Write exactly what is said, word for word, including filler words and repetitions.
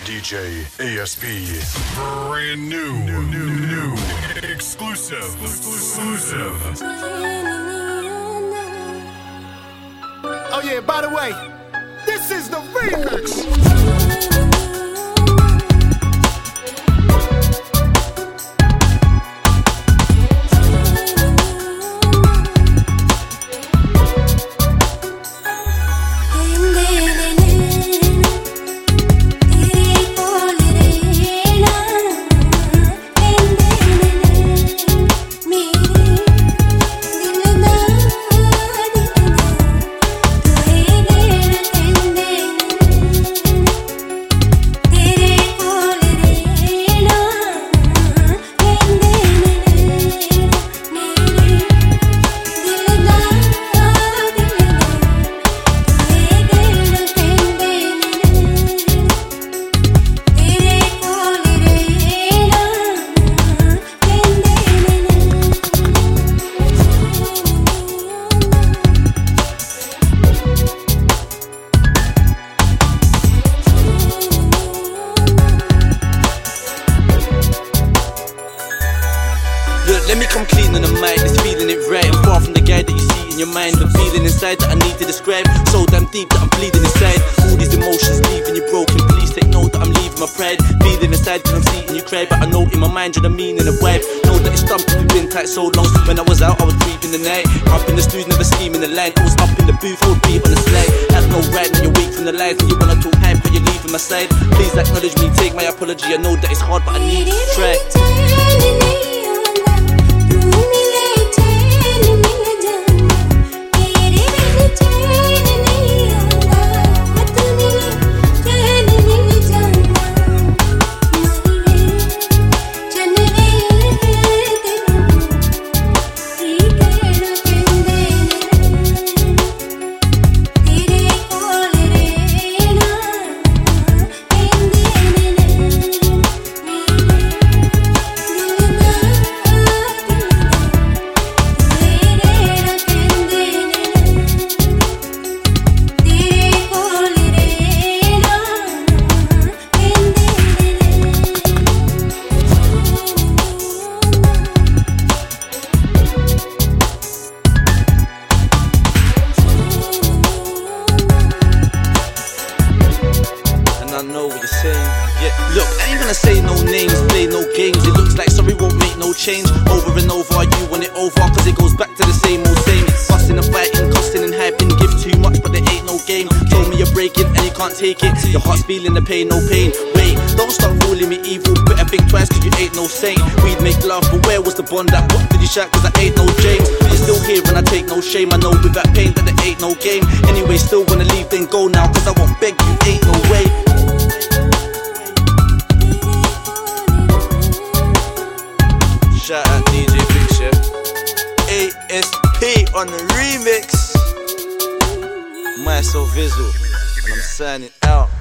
D J A S P. Brand new, new, new, new, exclusive, exclusive. Oh yeah, by the way, this is the remix. Let me come clean on the mic, this feeling it right. I'm far from the guy that you see in your mind. The feeling inside that I need to describe, so damn deep that I'm bleeding inside. All these emotions leaving you broken, please take note that I'm leaving my pride. Feeling inside cause I'm seeing you cry, but I know in my mind you're the meaning of wife. Know that it's dumped, we've been tight so long. When I was out, I was breathing the night. Up in the studio, never scheming the line. I was up in the booth, I would be on the slide. Have no right, now you're weak from the lies. And you wanna talk hype, but you're leaving my side. Please acknowledge me, take my apology. I know that it's hard, but I need to try. I know what you're saying. Yeah, look, I ain't gonna say no names, play no games. It looks like sorry won't make no change. Over and over, you want it over, cause it goes back to the same old same. Fussing and fighting, cussing and hyping, give too much, but there ain't no game. Told me you're breaking and you can't take it. Your heart's feeling the pain, no pain. Wait, don't start ruling me evil. Better think twice, cause you ain't no saint. We'd make love, but where was the bond at? What did you shout? Cause I ain't no James. I'm still here and I take no shame. I know with that pain that there ain't no game. Anyway, still wanna leave, then go now, cause I won't beg you, ain't no way. Shout out D J Big Chef, A S P on the remix. Myself Visual, and I'm signing out.